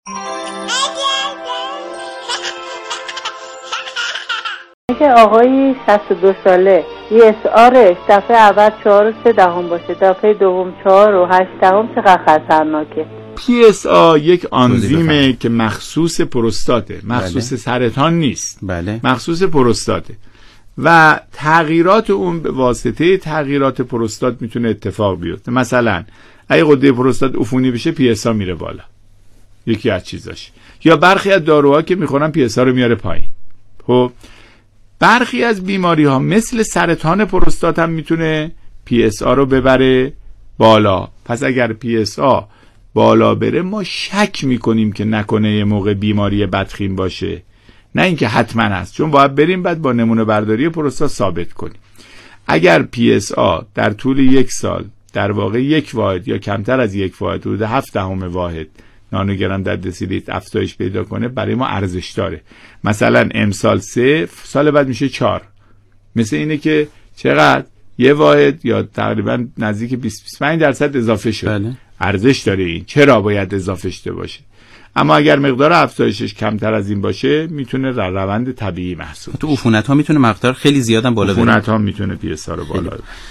اگه آقایی 62 ساله PSRش دفعه اول 4.3 باشه، دفعه دوم 4.8 چقدر خطرناکه؟ PSA یک آنزیمه که مخصوص پروستاته، مخصوص سرطان نیست. بله. مخصوص پروستاته و تغییرات اون به واسطه تغییرات پروستات میتونه اتفاق بیفته. مثلا اگه غده پروستات عفونی بشه PSA میره بالا، یکی از چیزاش. یا برخی از داروها که میخورن PSA رو میاره پایین. خب برخی از بیماری ها مثل سرطان پروستات هم میتونه PSA رو ببره بالا. پس اگر PSA بالا بره ما شک میکنیم که نکنه یه موقع بیماری بدخیم باشه، نه اینکه حتما هست، چون باید بریم بعد با نمونه برداری پروستات ثابت کنیم. اگر PSA در طول 1 سال در واقع 1 واحد یا کمتر از 1 واحد، حدود 0.7 واحد نانوگرم در دسیلیتر افزایش پیدا کنه، برای ما ارزش داره. مثلا امسال 3، سال بعد میشه 4. مثل اینه که چقدر 1 واحد یا تقریبا نزدیک 20-25% اضافه شد. بله. ارزش داره این. چرا باید اضافه شده باشه؟ اما اگر مقدار افزایشش کمتر از این باشه میتونه در روند طبیعی محسوب. تو عفونت ها میتونه مقدار خیلی زیادم بالا بره. عفونت ها میتونه PSA رو بالا بره.